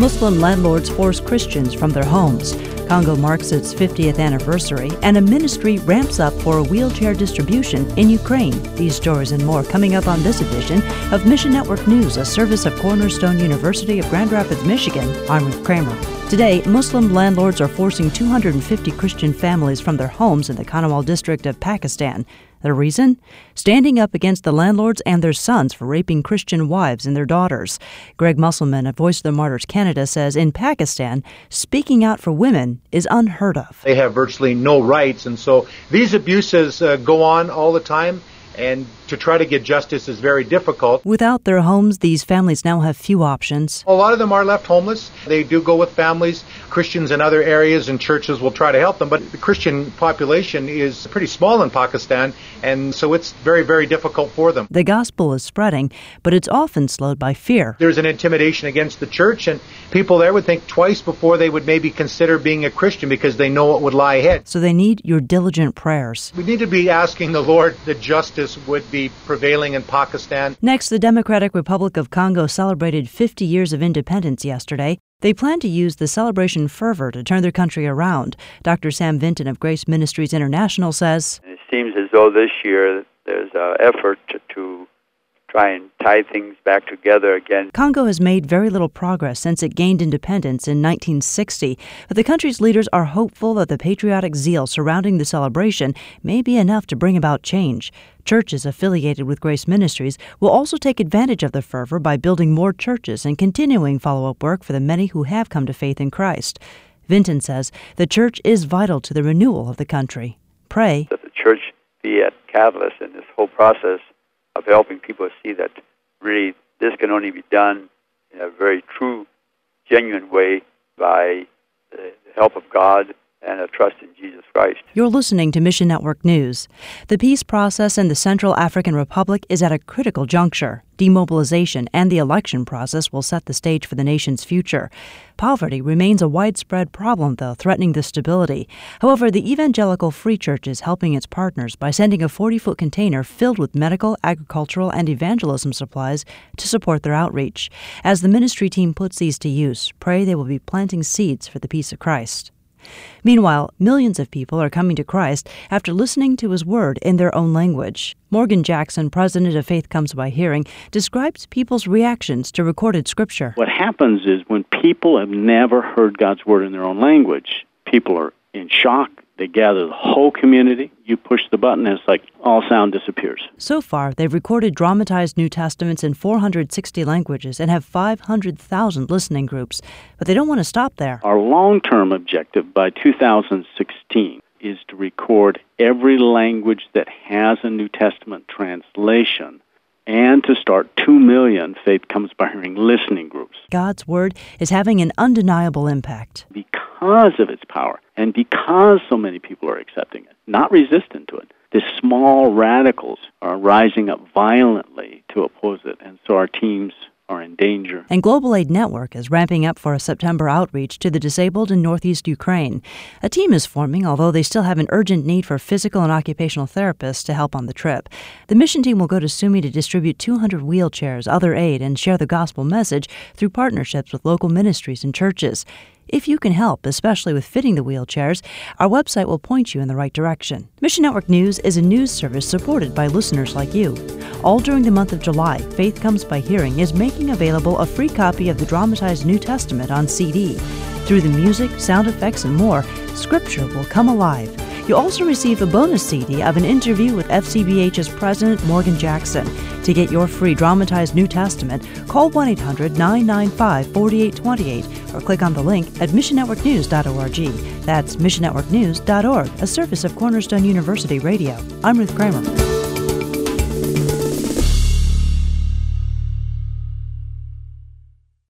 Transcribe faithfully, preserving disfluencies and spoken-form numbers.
Muslim landlords force Christians from their homes. Congo marks its fiftieth anniversary, and a ministry ramps up for wheelchair distribution in Ukraine. These stories and more coming up on this edition of Mission Network News, a service of Cornerstone University of Grand Rapids, Michigan. I'm Ruth Kramer. Today, Muslim landlords are forcing two hundred fifty Christian families from their homes in the Kanawal district of Pakistan. The reason? Standing up against the landlords and their sons for raping Christian wives and their daughters. Greg Musselman of Voice of the Martyrs Canada says in Pakistan, speaking out for women is unheard of. They have virtually no rights, and so these abuses uh, go on all the time, and to try to get justice is very difficult. Without their homes, these families now have few options. A lot of them are left homeless. They do go with families. Christians in other areas and churches will try to help them, but the Christian population is pretty small in Pakistan, and so it's very, very difficult for them. The gospel is spreading, but it's often slowed by fear. There's an intimidation against the church, and people there would think twice before they would maybe consider being a Christian because they know what would lie ahead. So they need your diligent prayers. We need to be asking the Lord that justice would be prevailing in Pakistan. Next, the Democratic Republic of Congo celebrated fifty years of independence yesterday. They plan to use the celebration fervor to turn their country around. Doctor Sam Vinton of Grace Ministries International says, It seems as though this year there's an effort to, to try and tie things back together again. Congo has made very little progress since it gained independence in nineteen sixty, but the country's leaders are hopeful that the patriotic zeal surrounding the celebration may be enough to bring about change. Churches affiliated with Grace Ministries will also take advantage of the fervor by building more churches and continuing follow-up work for the many who have come to faith in Christ. Vinton says the church is vital to the renewal of the country. Pray that the church be a catalyst in this whole process of helping people see that really this can only be done in a very true, genuine way by the help of God and a trust in Jesus Christ. You're listening to Mission Network News. The peace process in the Central African Republic is at a critical juncture. Demobilization and the election process will set the stage for the nation's future. Poverty remains a widespread problem, though, threatening the stability. However, the Evangelical Free Church is helping its partners by sending a forty-foot container filled with medical, agricultural, and evangelism supplies to support their outreach. As the ministry team puts these to use, pray they will be planting seeds for the peace of Christ. Meanwhile, millions of people are coming to Christ after listening to His Word in their own language. Morgan Jackson, president of Faith Comes by Hearing, describes people's reactions to recorded Scripture. What happens is when people have never heard God's Word in their own language, people are in shock. They gather the whole community. You push the button, and it's like all sound disappears. So far, they've recorded dramatized New Testaments in four hundred sixty languages and have five hundred thousand listening groups. But they don't want to stop there. Our long-term objective by two thousand sixteen is to record every language that has a New Testament translation and to start two million Faith Comes by Hearing listening groups. God's Word is having an undeniable impact. Because of its power and because so many people are accepting it, not resistant to it, the small radicals are rising up violently to oppose it, and so our teams are in danger. And Global Aid Network is ramping up for a September outreach to the disabled in northeast Ukraine. A team is forming, although they still have an urgent need for physical and occupational therapists to help on the trip. The mission team will go to Sumy to distribute two hundred wheelchairs, other aid, and share the gospel message through partnerships with local ministries and churches. If you can help, especially with fitting the wheelchairs, our website will point you in the right direction. Mission Network News is a news service supported by listeners like you. All during the month of July, Faith Comes by Hearing is making available a free copy of the dramatized New Testament on C D. Through the music, sound effects, and more, Scripture will come alive. You'll also receive a bonus C D of an interview with F C B H's President Morgan Jackson. To get your free dramatized New Testament, call one eight hundred nine nine five four eight two eight or click on the link at mission network news dot org. That's mission network news dot org, a service of Cornerstone University Radio. I'm Ruth Kramer.